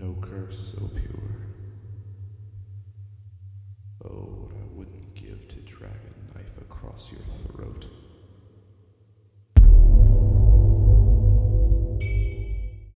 No curse so pure. Oh, what I wouldn't give to drag a knife across your